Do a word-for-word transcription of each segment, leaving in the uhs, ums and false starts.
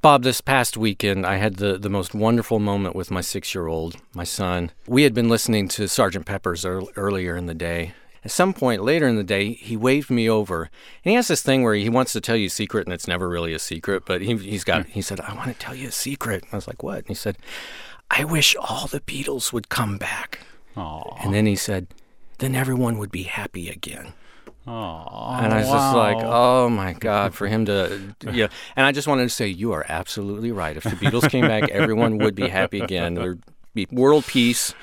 Bob, this past weekend, I had the, the most wonderful moment with my six-year-old, my son. We had been listening to Sergeant Pepper's ear- earlier in the day. At some point later in the day, he waved me over. And he has this thing where he wants to tell you a secret, and it's never really a secret. But he, he's got, he said, I want to tell you a secret. I was like, what? And he said, I wish all the Beatles would come back. Aww. And then he said, then everyone would be happy again. Oh, and I was wow. just like, oh, my God, for him to, yeah. And I just wanted to say, you are absolutely right. If the Beatles came back, everyone would be happy again. There'd be world peace.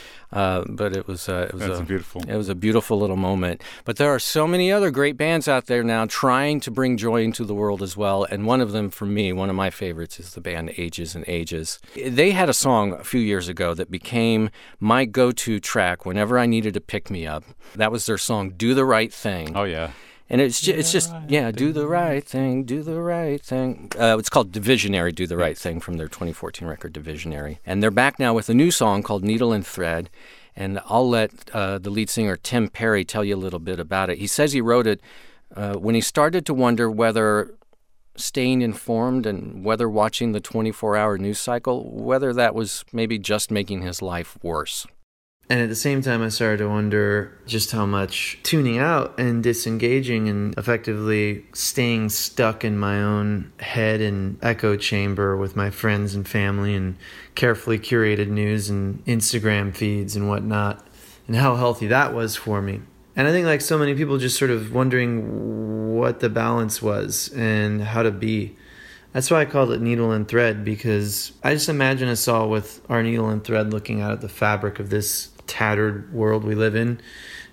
Uh, but it was, uh, it was That's a, beautiful. It was a beautiful little moment. But there are so many other great bands out there now trying to bring joy into the world as well. And one of them, for me, one of my favorites, is the band Ages and Ages. They had a song a few years ago that became my go-to track whenever I needed to pick me up. That was their song, "Do the Right Thing." Oh yeah. And it's just, it's just, yeah, do the right thing, do the right thing. Uh, it's called Divisionary, Do the Right Thing, from their twenty fourteen record, Divisionary. And they're back now with a new song called Needle and Thread. And I'll let uh, the lead singer, Tim Perry, tell you a little bit about it. He says he wrote it uh, when he started to wonder whether staying informed and whether watching the twenty-four hour news cycle, whether that was maybe just making his life worse. And at the same time, I started to wonder just how much tuning out and disengaging and effectively staying stuck in my own head and echo chamber with my friends and family and carefully curated news and Instagram feeds and whatnot, and how healthy that was for me. And I think, like so many people, just sort of wondering what the balance was and how to be. That's why I called it Needle and Thread, because I just imagine us all with our needle and thread looking out at the fabric of this tattered world we live in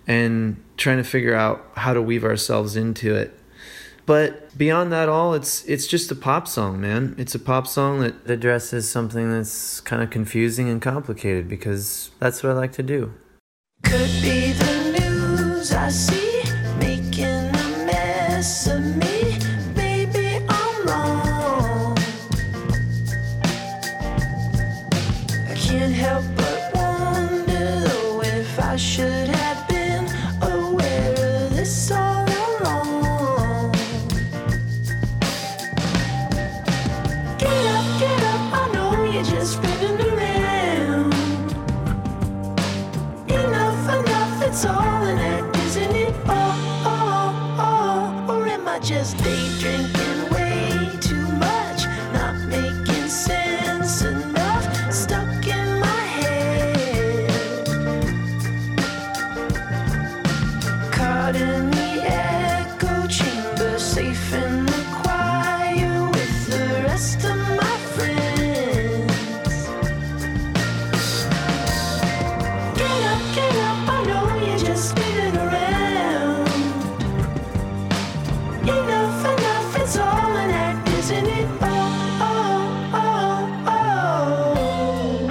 and trying to figure out how to weave ourselves into it. But beyond that all, it's it's just a pop song, man. It's a pop song that addresses something that's kind of confusing and complicated, because that's what I like to do. Could be the news I see making a mess of me. Maybe I'm wrong. I can't help but wonder though if I should have been aware of this all along. Get up, get up, I know you're just spinning around. Enough, enough, it's all an act, isn't it? Oh, oh, oh, or am I just day drinking way too much? Not making sense enough, stuck in my head. Caught in the echo chamber, safe in the choir with the rest of my friends. Get up, get up, I know you're just spinning around. Enough, enough, it's all an act, isn't it? Oh, oh, oh, oh.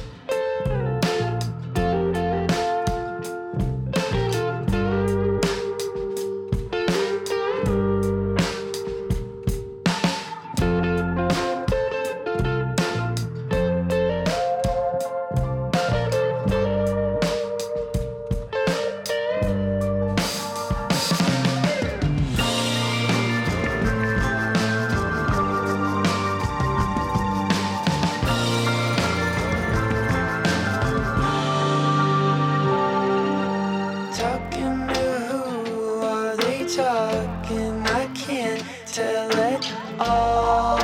Talking to who are they talking? I can't tell it all.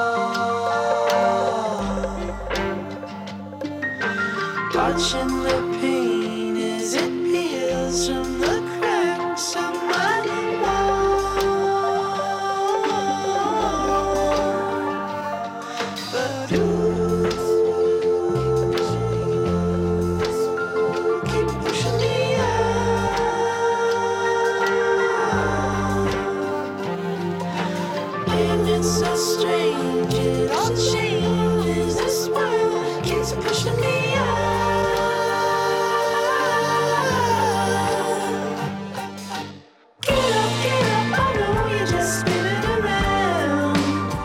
Watching the pain as it peels from the cracks of my wall. But ooh, keep pushing me out. And it's so strange, it all changes. This world keeps pushing me out. Get up, get up, I know you're just spinning around.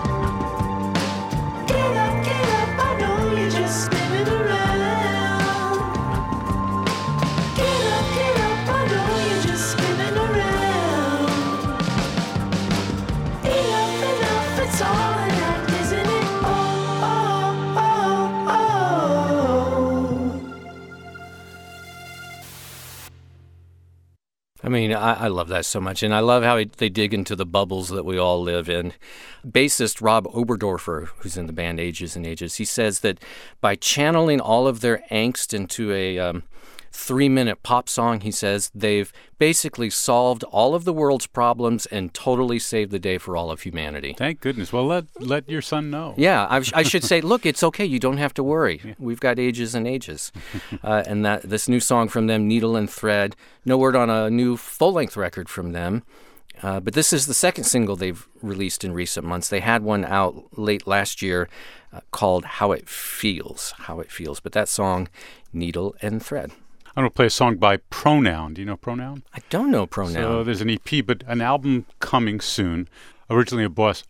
Get up, get up, I know you're just spinning around. Get up, get up, I know you're just spinning around. Enough, enough, it's all an act, isn't I mean, I, I love that so much, and I love how it, they dig into the bubbles that we all live in. Bassist Rob Oberdorfer, who's in the band Ages and Ages, he says that by channeling all of their angst into a um, three-minute pop song, he says, they've basically solved all of the world's problems and totally saved the day for all of humanity. Thank goodness. Well, let let your son know. Yeah, I, I should say, look, it's okay. You don't have to worry. Yeah. We've got Ages and Ages. uh, and that this new song from them, Needle and Thread, no word on a new full-length record from them. Uh, but this is the second single they've released in recent months. They had one out late last year uh, called How It Feels. How It Feels. But that song, Needle and Thread. I'm going to play a song by Pronoun. Do you know Pronoun? I don't know Pronoun. So there's an E P, but an album coming soon. Originally a boss.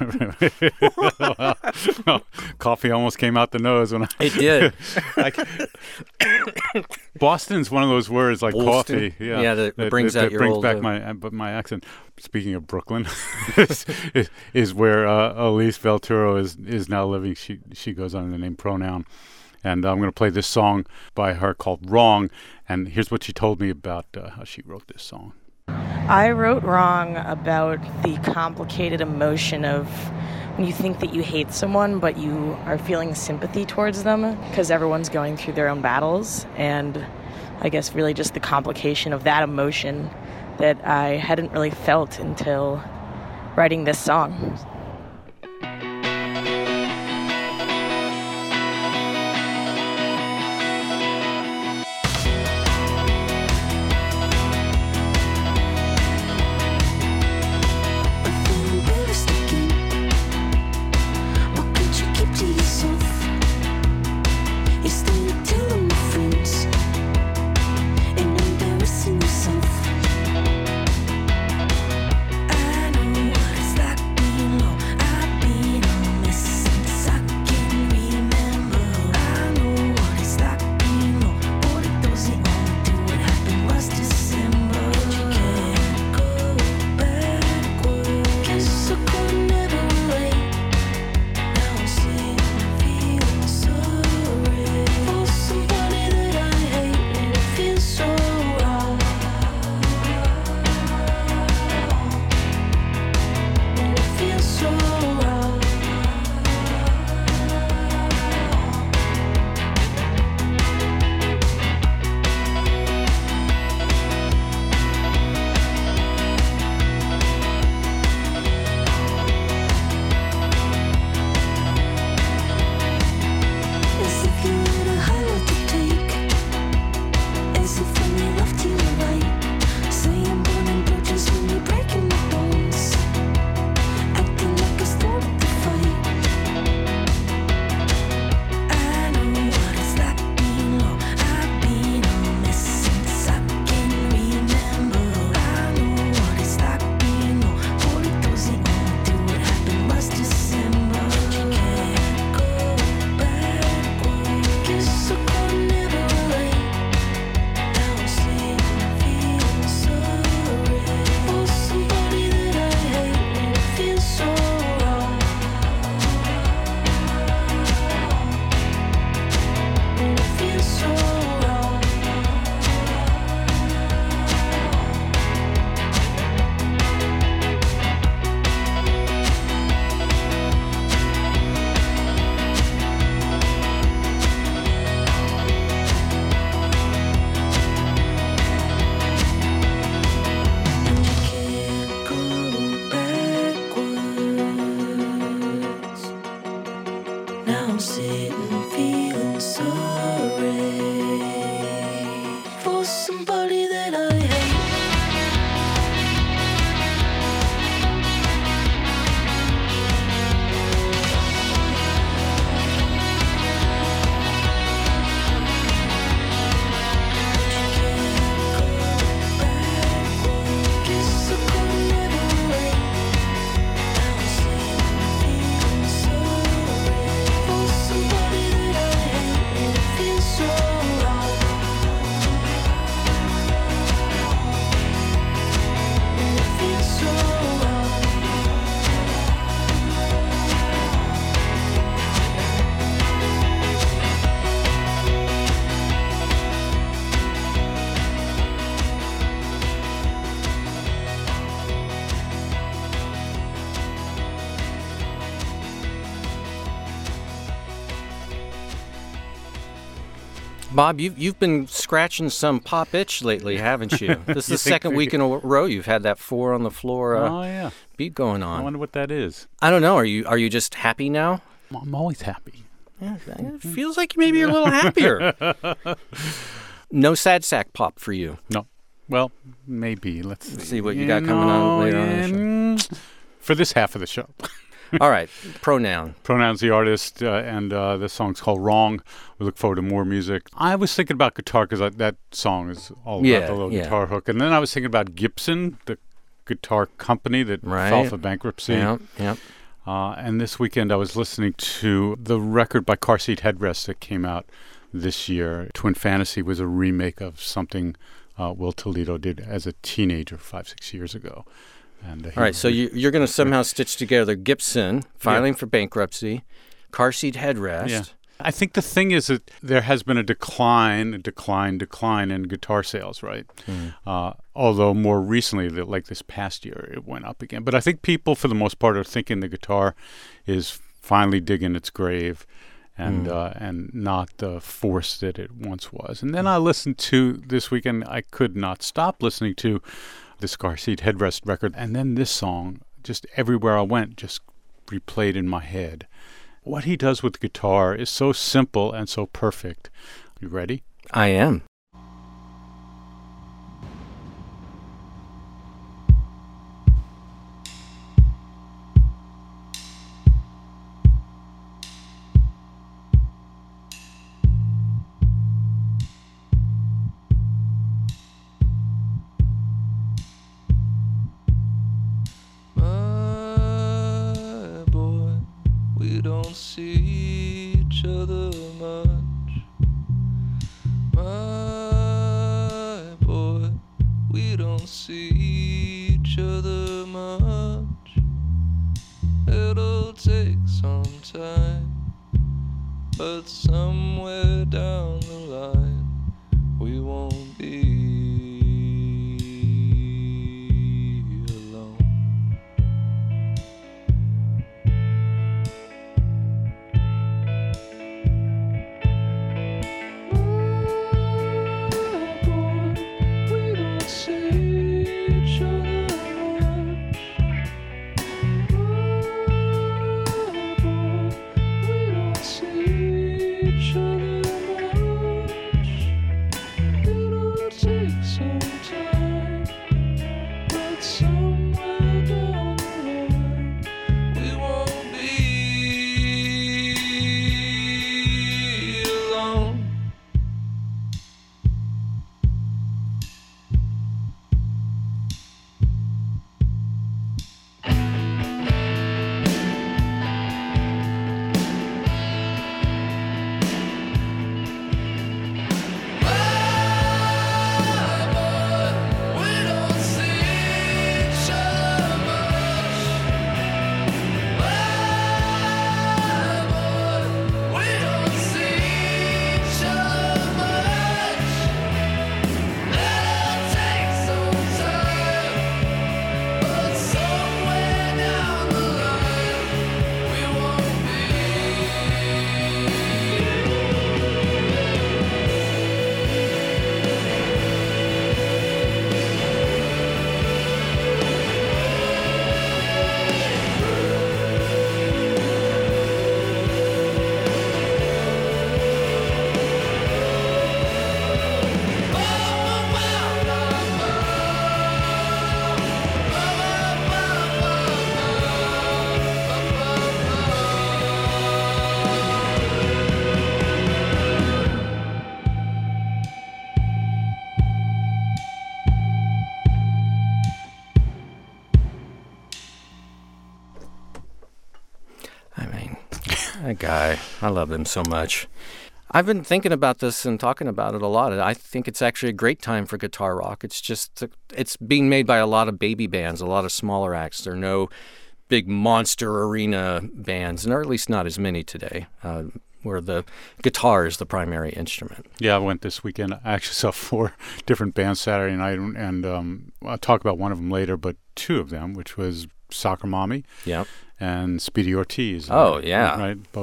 well, coffee almost came out the nose when I. It did. like, Boston's one of those words like Boston. coffee. Yeah, yeah that, that brings that, out your brings old, back uh, my but my accent. Speaking of Brooklyn, is, is, is where uh, Elise Velturo is is now living. She she goes under the name Pronoun. And I'm going to play this song by her called Wrong. And here's what she told me about uh, how she wrote this song. I wrote Wrong about the complicated emotion of when you think that you hate someone, but you are feeling sympathy towards them because everyone's going through their own battles. And I guess really just the complication of that emotion that I hadn't really felt until writing this song. Bob, you've, you've been scratching some pop itch lately, haven't you? This is You the think second we- week in a row you've had that four on the floor uh, Oh, yeah. beat going I on. wonder what that is. I don't know. Are you are you just happy now? I'm always happy. Yeah, it feels like maybe you're a little happier. No sad sack pop for you. No. Well, maybe. Let's see, see what you got coming on later on in the show. For this half of the show. All right, pronoun. Pronoun's the artist, uh, and uh, the song's called Wrong. We look forward to more music. I was thinking about guitar because that song is all about Yeah, the little yeah. guitar hook. And then I was thinking about Gibson, the guitar company that Right. filed for bankruptcy. Yeah, yeah. Uh, and this weekend I was listening to the record by Car Seat Headrest that came out this year. Twin Fantasy was a remake of something uh, Will Toledo did as a teenager five, six years ago. And, uh, he All right, so re- you, you're going to somehow stitch together Gibson filing for bankruptcy, car seat headrest. Yeah. I think the thing is that there has been a decline, a decline, decline in guitar sales, right? Mm. Uh, although more recently, that like this past year, it went up again. But I think people, for the most part, are thinking the guitar is finally digging its grave, and Mm. uh, and not the force that it once was. And then I listened to this weekend. I could not stop listening to this Car Seat Headrest record, and then this song, just everywhere I went, just replayed in my head. What he does with guitar is so simple and so perfect. You ready? I am. My boy, we don't see each other much. My boy, we don't see each other much. It'll take some time, but somewhere down the line we won't be alone. Somewhere down the line, we won't be alone. We don't see each other much. We don't see each other much. It'll take some time, but somewhere down the line we won't be. I mean, that guy, I love him so much. I've been thinking about this and talking about it a lot. I think it's actually a great time for guitar rock. It's just, it's being made by a lot of baby bands, a lot of smaller acts. There are no big monster arena bands, or at least not as many today, uh, where the guitar is the primary instrument. Yeah, I went this weekend. I actually saw four different bands Saturday night, and, and um, I'll talk about one of them later, but two of them, which was Soccer Mommy Yeah. and Speedy Ortiz. Oh, yeah. Right, both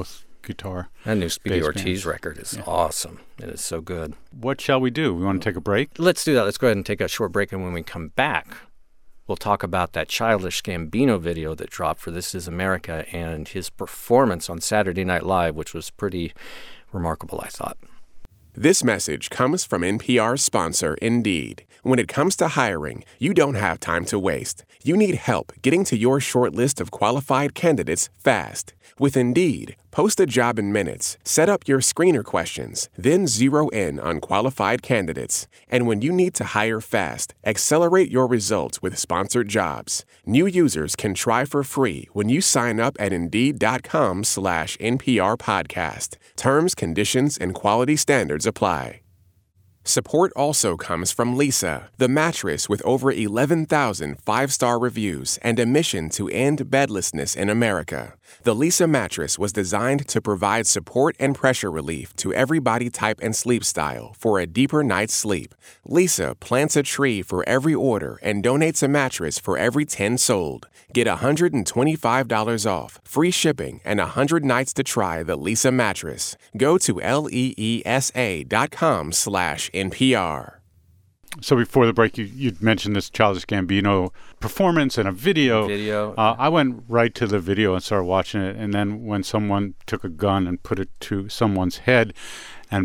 guitar. That new Speedy bass Ortiz bands. record is Yeah. awesome. It is so good. What shall we do? We want to take a break? Let's do that. Let's go ahead and take a short break, and when we come back, we'll talk about that Childish Gambino video that dropped for This Is America and his performance on Saturday Night Live, which was pretty remarkable, I thought. This message comes from N P R's sponsor, Indeed. When it comes to hiring, you don't have time to waste. You need help getting to your short list of qualified candidates fast. With Indeed, post a job in minutes, set up your screener questions, then zero in on qualified candidates. And when you need to hire fast, accelerate your results with sponsored jobs. New users can try for free when you sign up at Indeed.com slash NPR podcast. Terms, conditions, and quality standards apply. Support also comes from Leesa, the mattress with over eleven thousand five-star reviews and a mission to end bedlessness in America. The Leesa mattress was designed to provide support and pressure relief to every body type and sleep style for a deeper night's sleep. Leesa plants a tree for every order and donates a mattress for every ten sold. Get one hundred twenty-five dollars off, free shipping, and one hundred nights to try the Leesa mattress. Go to L-E-E-S-A dot com slash N P R. So before the break, you you mentioned this Childish Gambino performance and a video. Video. Uh, I went right to the video and started watching it, and then when someone took a gun and put it to someone's head and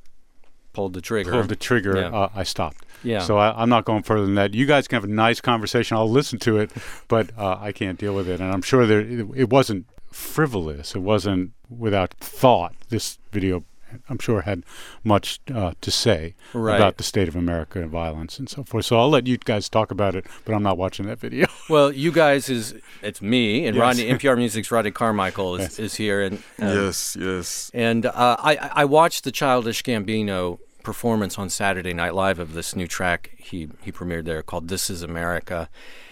Pulled the trigger. pulled the trigger, Yeah. uh, I stopped. Yeah. So I, I'm not going further than that. You guys can have a nice conversation. I'll listen to it, but uh, I can't deal with it. And I'm sure there it, it wasn't frivolous. It wasn't without thought. This video, I'm sure, had much uh, to say Right. about the state of America and violence and so forth. So I'll let you guys talk about it, but I'm not watching that video. Well, you guys is it's me and Yes. Rodney. N P R Music's Rodney Carmichael is, Yes. is here, and um, Yes, yes. and uh, I I watched the Childish Gambino performance on Saturday Night Live of this new track he he premiered there called "This Is America,"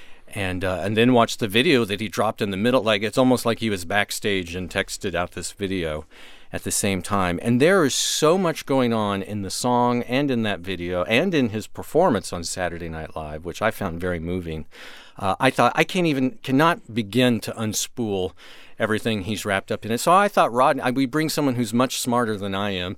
and uh, and then watched the video that he dropped in the middle. Like it's almost like he was backstage and texted out this video at the same time. And there is so much going on in the song and in that video and in his performance on Saturday Night Live, which I found very moving. Uh, I thought I can't even cannot begin to unspool everything he's wrapped up in it. So I thought, Rod, I, we bring someone who's much smarter than I am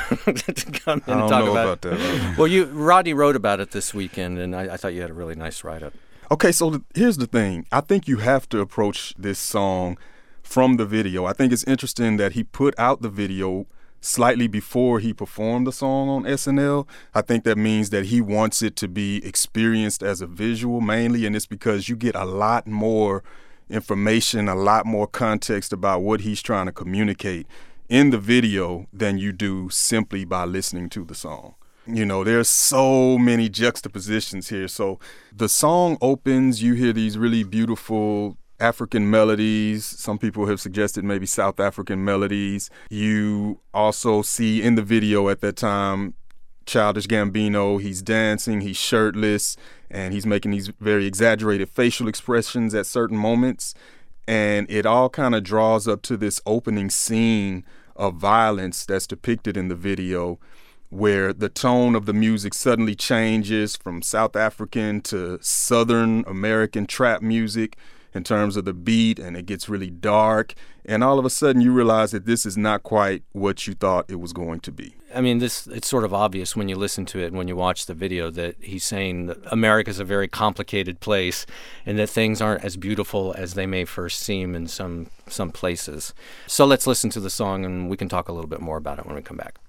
to come in I and don't talk know about, about that. Rodney. Well, you Rodney wrote about it this weekend, and I, I thought you had a really nice write-up. Okay, so th- here's the thing. I think you have to approach this song from the video. I think it's interesting that he put out the video slightly before he performed the song on S N L. I think that means that he wants it to be experienced as a visual mainly, and it's because you get a lot more information, a lot more context about what he's trying to communicate in the video than you do simply by listening to the song. You know, there's so many juxtapositions here. So the song opens, you hear these really beautiful African melodies. Some people have suggested maybe South African melodies. You also see in the video at that time, Childish Gambino, he's dancing, he's shirtless, and he's making these very exaggerated facial expressions at certain moments. And it all kind of draws up to this opening scene of violence that's depicted in the video, where the tone of the music suddenly changes from South African to Southern American trap music in terms of the beat, and it gets really dark. And all of a sudden you realize that this is not quite what you thought it was going to be. I mean, this it's sort of obvious when you listen to it and when you watch the video that he's saying that America's a very complicated place and that things aren't as beautiful as they may first seem in some some places. So let's listen to the song and we can talk a little bit more about it when we come back.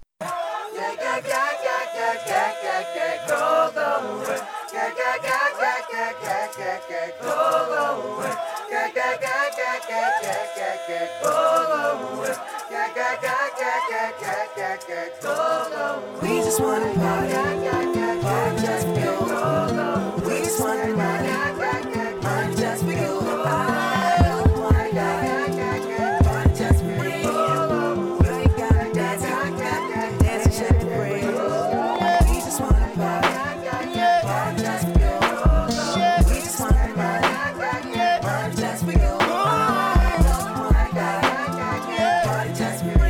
We just wanna party, party just for you. We just wanna party, party just for you. I wanna die, party just for me. We gotta dance, dance and shake the breeze. We just wanna party, party just for you. We just wanna party, party just for you. I wanna die, party just for me.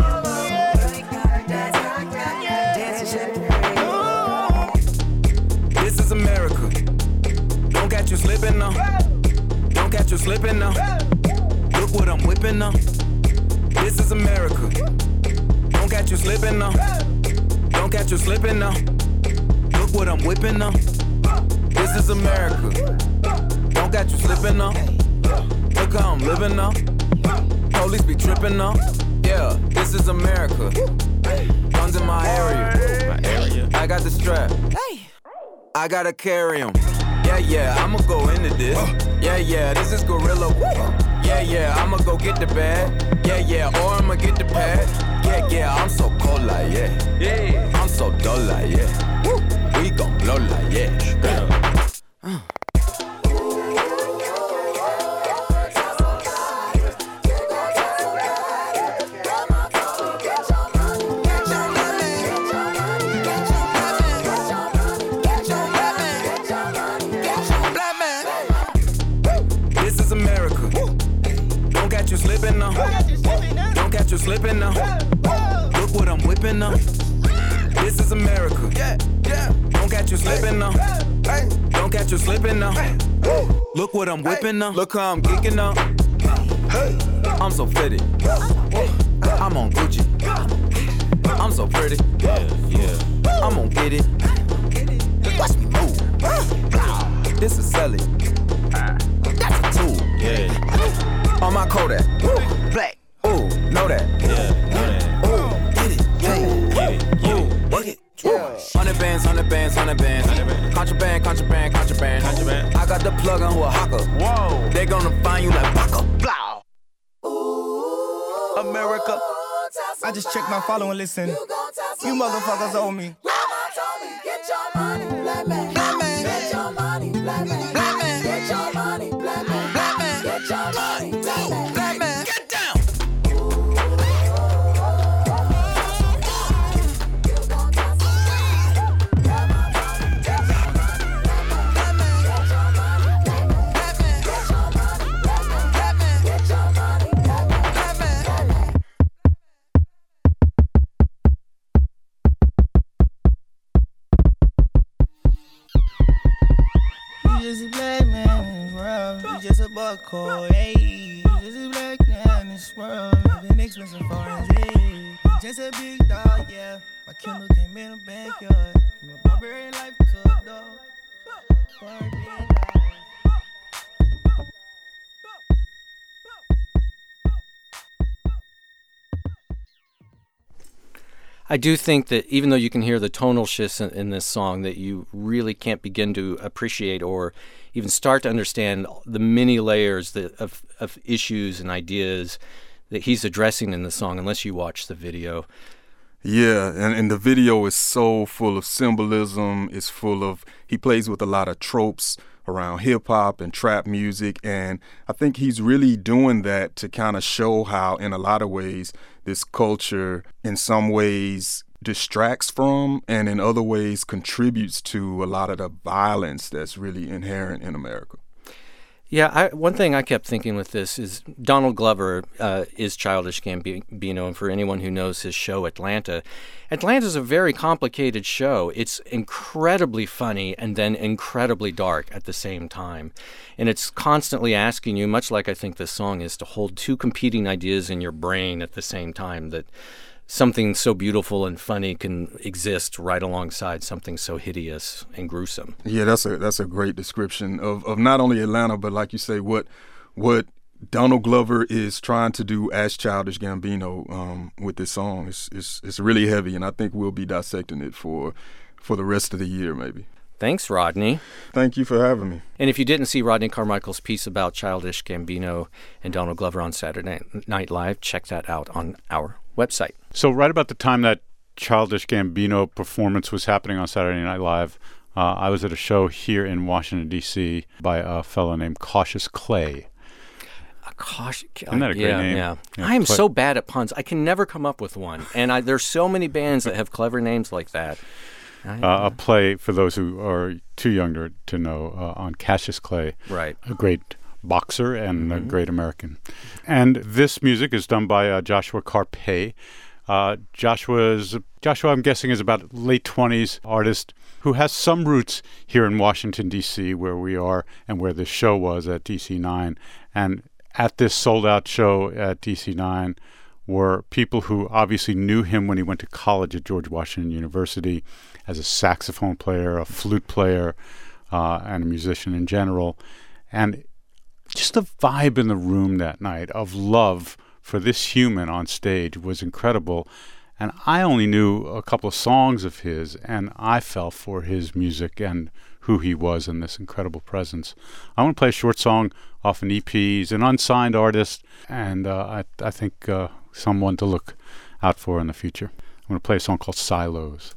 This is America. Don't catch you slipping now. Don't catch you slipping now. Look what I'm whipping now. This is America. Don't catch you slipping now. Don't catch you slipping now. Look what I'm whipping now. This is America. Don't catch you slipping now. Look how I'm living now. Police be tripping now. Yeah, this is America. Guns in my area. My area. I got the strap. Hey. I gotta carry 'em. Yeah, yeah, I'ma go into this. Yeah, yeah, this is gorilla. Yeah, yeah, I'ma go get the bag. Yeah, yeah, or I'ma get the pad. Yeah, yeah, I'm so cold like yeah. Yeah, I'm so dull like yeah. We gon' blow like yeah. Uh. Slipping now. Don't catch you slipping now. Look what I'm whipping now. This is America. Yeah, yeah. Don't catch you slipping now. Don't catch you slipping now. Look what I'm whipping now. Look how I'm geeking now. I'm so fitted. I'm on Gucci. I'm so pretty. Yeah, yeah. I'm gonna get it. Watch me move. This is Sally. That's a tool. Yeah. On my Kodak, ooh, black, ooh, know that, yeah, know that, ooh, get it, yeah, get it, get it, work it, yeah. Hundred bands, hundred bands, hundred bands, contraband, contraband, contraband, contraband. I got the plug on who a hawker. Whoa, they gonna find you like Baka, blah. Ooh, America. I just checked my follow and listen. You motherfuckers owe me. Mama told me, get your money, black man. Black man, get your money, black man. Black man, get your money, black man. Black man, get your money, black man. Black man, get down. Just a black man in this world, you just a buck code, hey. You just a black man in this world, living expensive foreign, hey. Just a big dog, yeah. My Kindle came in the backyard, from a barbarian life to a dog. Barbarian life. I do think that even though you can hear the tonal shifts in, in this song, that you really can't begin to appreciate or even start to understand the many layers that, of, of issues and ideas that he's addressing in the song unless you watch the video. Yeah, and, and the video is so full of symbolism. It's full of, he plays with a lot of tropes around hip-hop and trap music, and I think he's really doing that to kind of show how, in a lot of ways, this culture, in some ways, distracts from, and in other ways, contributes to a lot of the violence that's really inherent in America. Yeah, I, one thing I kept thinking with this is Donald Glover uh, is Childish Gambino, and for anyone who knows his show Atlanta, Atlanta's a very complicated show. It's incredibly funny and then incredibly dark at the same time. And it's constantly asking you, much like I think this song is, to hold two competing ideas in your brain at the same time, that something so beautiful and funny can exist right alongside something so hideous and gruesome. Yeah, that's a that's a great description of, of not only Atlanta, but like you say, what what Donald Glover is trying to do as Childish Gambino um, with this song. It's, it's it's really heavy, and I think we'll be dissecting it for for the rest of the year, maybe. Thanks, Rodney. Thank you for having me. And if you didn't see Rodney Carmichael's piece about Childish Gambino and Donald Glover on Saturday Night Live, check that out on our website. So right about the time that Childish Gambino performance was happening on Saturday Night Live, uh, I was at a show here in Washington, D C by a fellow named Cautious Clay. A cautious, Isn't that a great yeah, name? Yeah. Yeah, I am Clay. so bad at puns. I can never come up with one. And I, there's so many bands that have clever names like that. I, Uh, a play, for those who are too young to, to know, uh, on Cassius Clay, right. a great boxer and mm-hmm. a great American. And this music is done by uh, Joshua Carpe. Uh, Joshua's, Joshua, I'm guessing, is about late twenties artist who has some roots here in Washington, D C, where we are and where this show was at D C nine. And at this sold-out show at D C nine, were people who obviously knew him when he went to college at George Washington University as a saxophone player, a flute player, uh, and a musician in general. And just the vibe in the room that night of love for this human on stage was incredible. And I only knew a couple of songs of his, and I fell for his music and who he was and this incredible presence. I want to play a short song off an E P. He's an unsigned artist, and uh, I, I think uh, someone to look out for in the future. I'm going to play a song called Silos.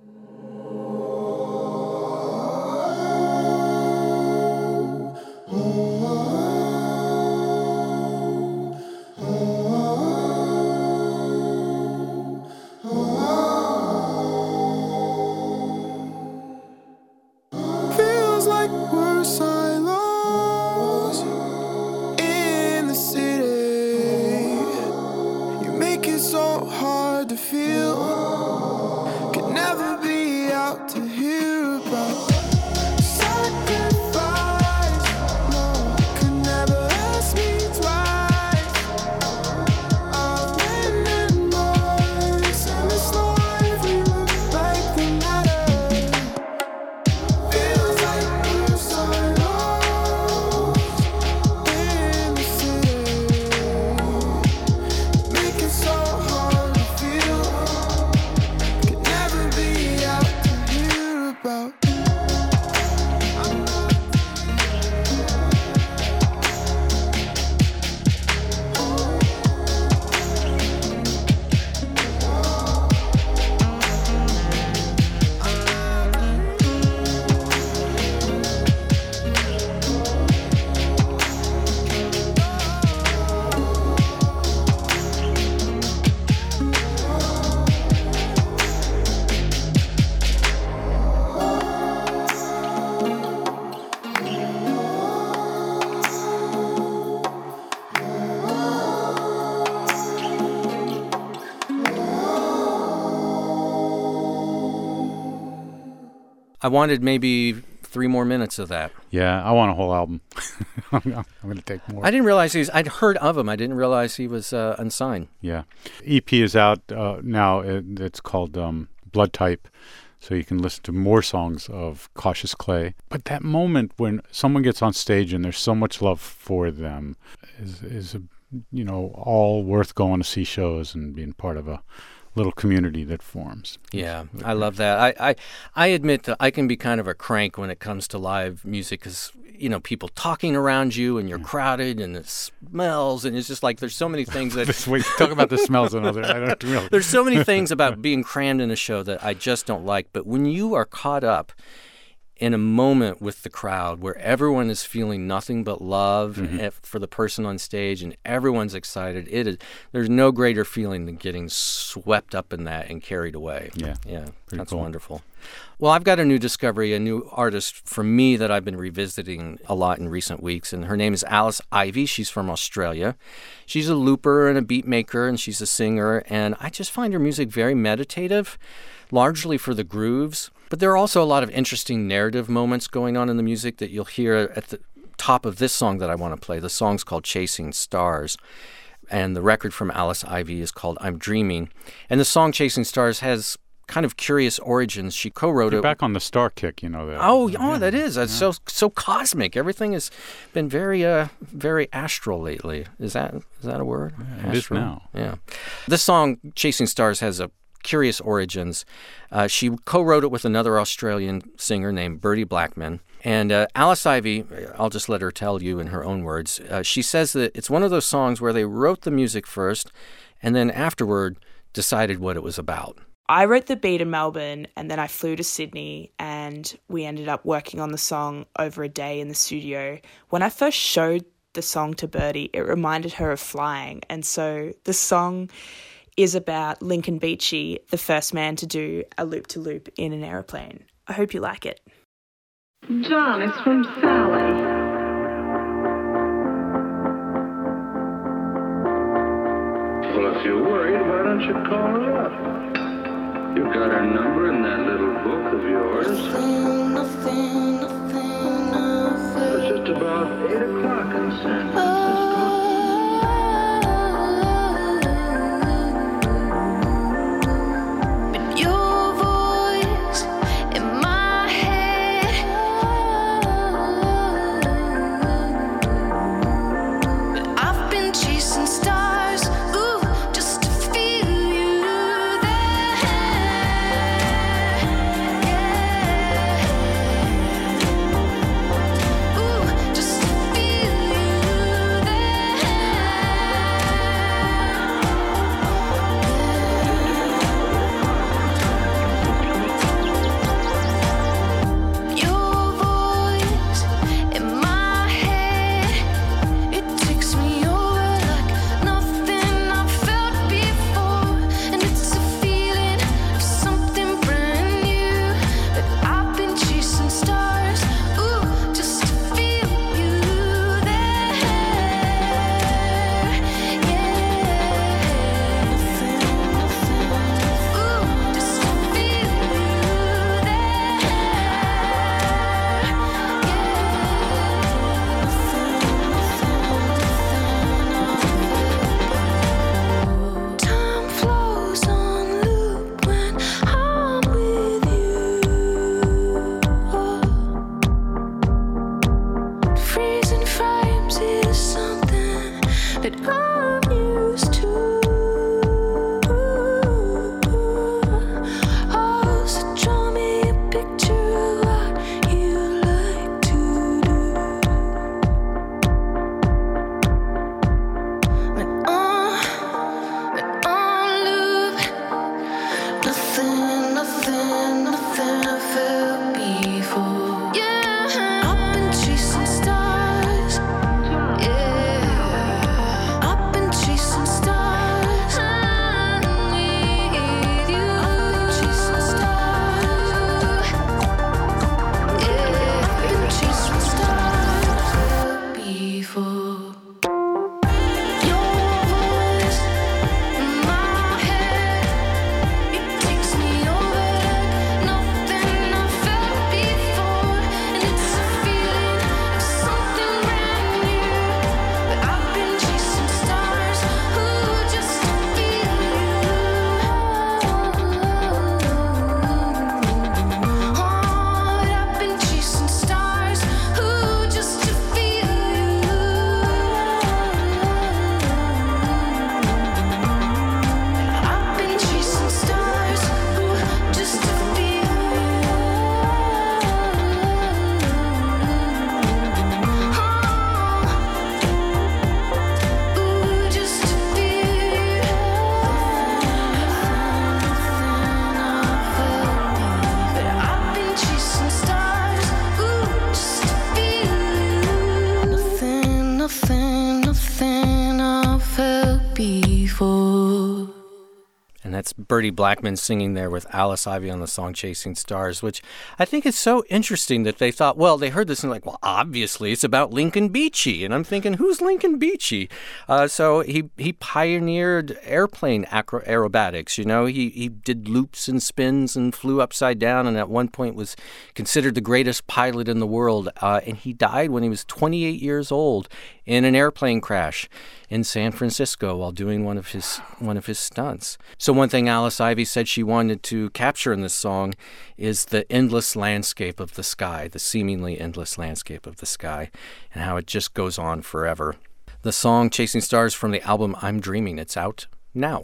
I wanted maybe three more minutes of that. Yeah, I want a whole album. I'm, I'm going to take more. I didn't realize he was, I'd heard of him. I didn't realize he was uh, unsigned. Yeah. E P is out uh, now. It, it's called um, Blood Type, so you can listen to more songs of Cautious Clay. But that moment when someone gets on stage and there's so much love for them is, is a, you know, all worth going to see shows and being part of a little community that forms. Yeah, I love that. I, I, I admit that I can be kind of a crank when it comes to live music because, you know, people talking around you and you're crowded and it smells and it's just like there's so many things that... Wait, talk about the smells and other... I don't really... There's so many things about being crammed in a show that I just don't like. But when you are caught up in a moment with the crowd where everyone is feeling nothing but love mm-hmm. for the person on stage and everyone's excited, it is. There's no greater feeling than getting swept up in that and carried away. Yeah, yeah, that's cool. Wonderful. Well, I've got a new discovery, a new artist for me that I've been revisiting a lot in recent weeks, and her name is Alice Ivy. She's from Australia. She's a looper and a beat maker, and she's a singer, and I just find her music very meditative, largely for the grooves. But there are also a lot of interesting narrative moments going on in the music that you'll hear at the top of this song that I want to play. The song's called Chasing Stars, and the record from Alice Ivy is called I'm Dreaming. And the song Chasing Stars has kind of curious origins. She co-wrote You're it. back on the star kick, you know that. Oh, yeah. oh, that is. It's yeah. so so cosmic. Everything has been very uh very astral lately. Is that is that a word? Yeah, it is now. Yeah. This song Chasing Stars has a curious origins. Uh, she co-wrote it with another Australian singer named Bertie Blackman. And uh, Alice Ivy, I'll just let her tell you in her own words, uh, she says that it's one of those songs where they wrote the music first and then afterward decided what it was about. I wrote the beat in Melbourne and then I flew to Sydney and we ended up working on the song over a day in the studio. When I first showed the song to Bertie, it reminded her of flying. And so the song is about Lincoln Beachy, the first man to do a loop-to-loop in an aeroplane. I hope you like it. John, it's from Sally. Well, if you're worried, why don't you call her up? You've got her number in that little book of yours. Nothing, nothing, nothing, nothing. It's just about eight o'clock in San Francisco. Oh, And that's Bertie Blackman singing there with Alice Ivy on the song Chasing Stars, which I think is so interesting that they thought, well, they heard this and like, well, obviously it's about Lincoln Beachey. And I'm thinking, who's Lincoln Beachey? Uh, so he, he pioneered airplane acro- aerobatics. You know, he, he did loops and spins and flew upside down, and at one point was considered the greatest pilot in the world. Uh, and he died when he was twenty-eight years old in an airplane crash in San Francisco while doing one of his one of his stunts. So one thing Alice Ivy said she wanted to capture in this song is the endless landscape of the sky, the seemingly endless landscape of the sky, and how it just goes on forever. The song Chasing Stars from the album I'm Dreaming. It's out now.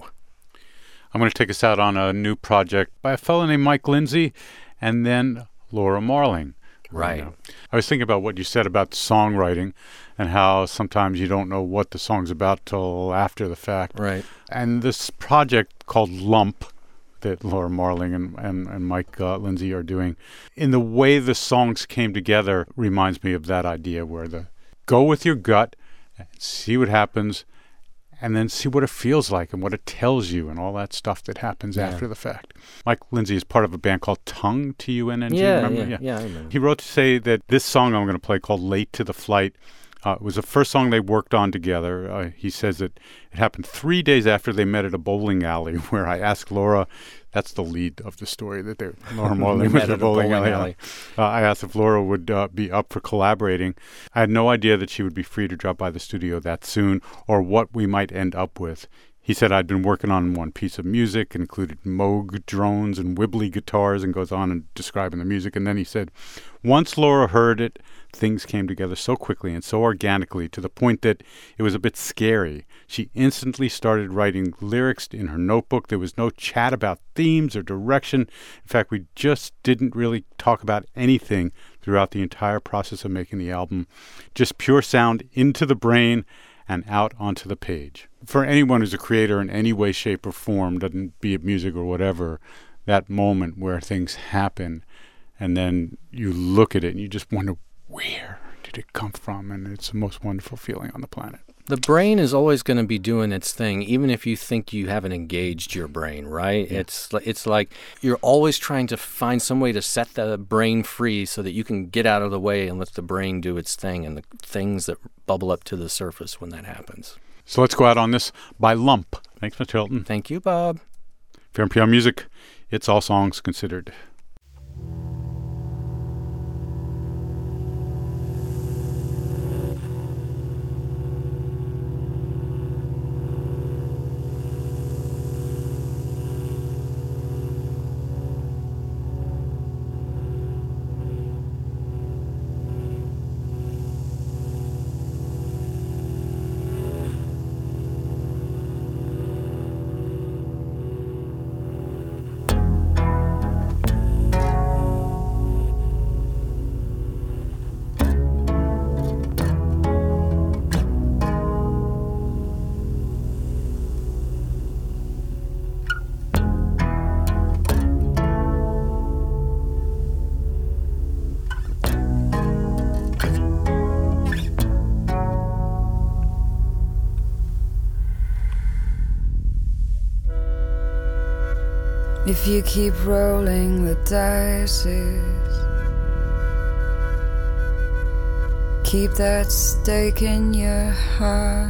I'm going to take us out on a new project by a fellow named Mike Lindsay and then Laura Marling. Right. You know, I was thinking about what you said about songwriting and how sometimes you don't know what the song's about till after the fact. Right. And this project called Lump that Laura Marling and, and, and Mike uh, Lindsay are doing, in the way the songs came together, reminds me of that idea where the go with your gut, see what happens, and then see what it feels like and what it tells you and all that stuff that happens Yeah. after the fact. Mike Lindsay is part of a band called Tongue, T U N N G. Yeah, remember? yeah, yeah, I remember. He wrote to say that this song I'm going to play called Late to the Flight uh, was the first song they worked on together. Uh, he says that it happened three days after they met at a bowling alley where I asked Laura, that's the lead of the story, that they, Laura Marling was at a bowling, bowling alley. alley. Uh, I asked if Laura would uh, be up for collaborating. I had no idea that she would be free to drop by the studio that soon or what we might end up with. He said I'd been working on one piece of music, included Moog drones and Wibbly guitars, and goes on and describing the music. And then he said, once Laura heard it, things came together so quickly and so organically to the point that it was a bit scary. She instantly started writing lyrics in her notebook. There was no chat about themes or direction. In fact, we just didn't really talk about anything throughout the entire process of making the album. Just pure sound into the brain and out onto the page. For anyone who's a creator in any way, shape, or form, doesn't be it music or whatever, that moment where things happen and then you look at it and you just wonder, where did it come from? And it's the most wonderful feeling on the planet. The brain is always going to be doing its thing, even if you think you haven't engaged your brain, right? Yeah. It's it's like you're always trying to find some way to set the brain free so that you can get out of the way and let the brain do its thing and the things that bubble up to the surface when that happens. So let's go out on this by Lump. Thanks, Mister Hilton. Thank you, Bob. For N P R Music, it's All Songs Considered. If you keep rolling the dices, keep that stake in your heart.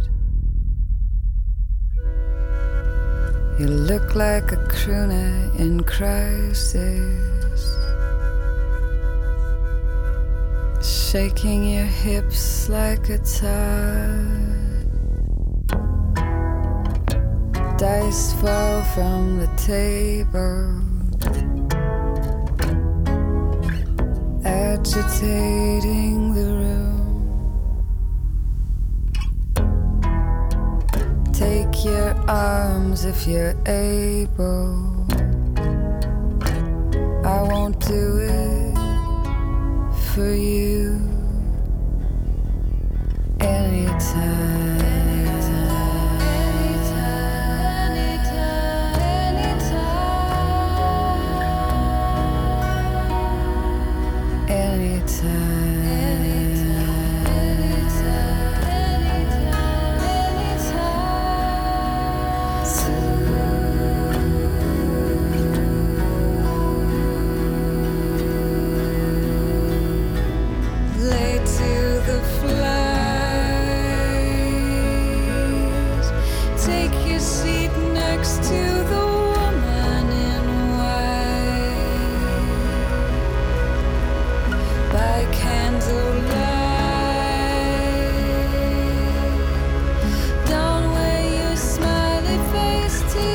You look like a crooner in crisis, shaking your hips like a tide. Dice fall from the table, agitating the room. Take your arms if you're able. I won't do it for you anytime. Anytime, anytime, anytime.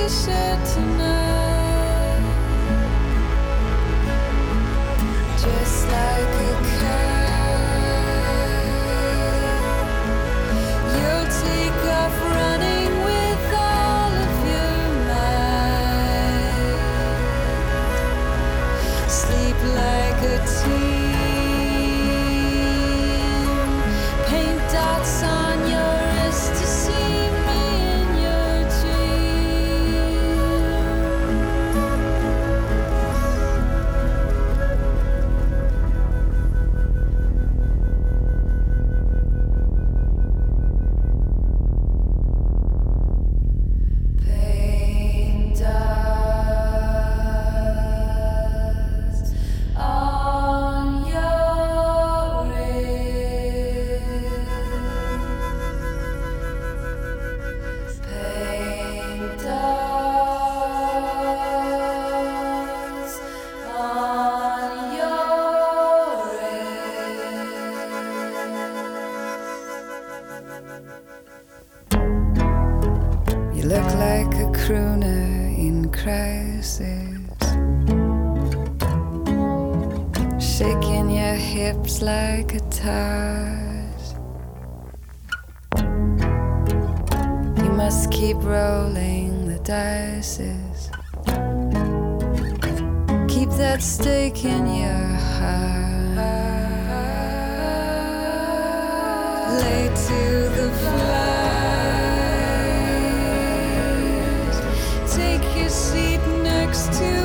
t-shirt tonight, just like a cat. You'll take off running with all of your might, sleep like a teen, paint dots on your wrist to see me in your paint dots on your wrist, paint dots on your wrist. You look like a crooner in crisis, shaking your hips like a tart. You must keep rolling the dices, keep that stake in your heart, lay to the flies, take your seat next to